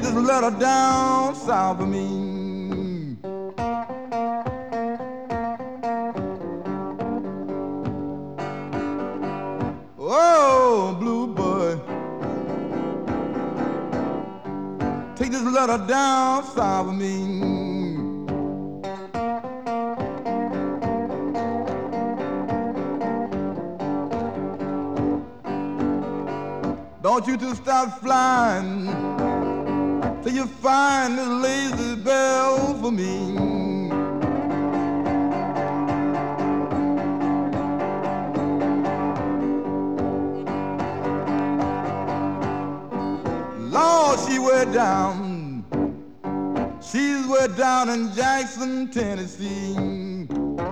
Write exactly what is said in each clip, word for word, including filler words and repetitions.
this letter down south of me. Oh, bluebird, take this letter down south of me. Don't you just stop flying till you find this lazy bell for me. Lord, she way down, she's way down in Jackson, Tennessee.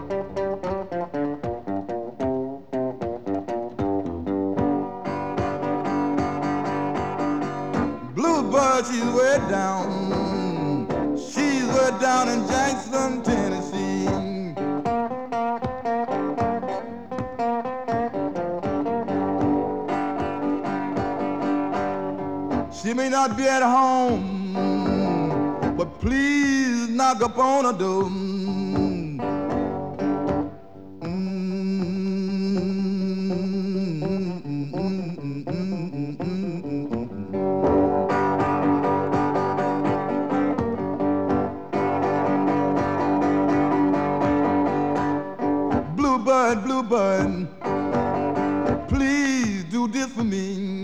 Bluebird, she's way down, she's way down in Jackson, Tennessee. She may not be at home, but please knock upon her door. Bluebird, bluebird, please do this for me.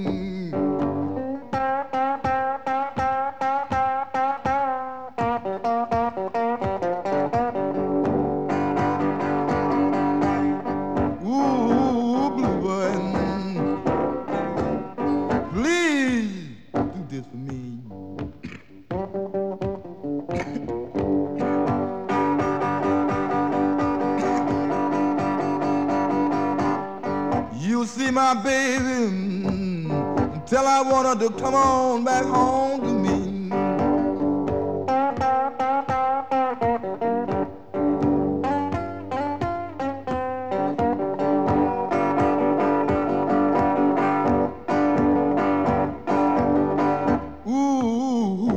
Ooh, bluebird, please do this for me. You see my baby, tell I want her to come on back home to me. Ooh,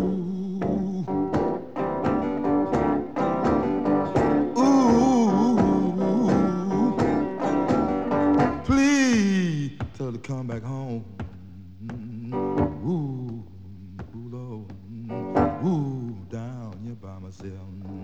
ooh, please tell her to come back home. Ooh, ooh, Lord, ooh, down here by myself.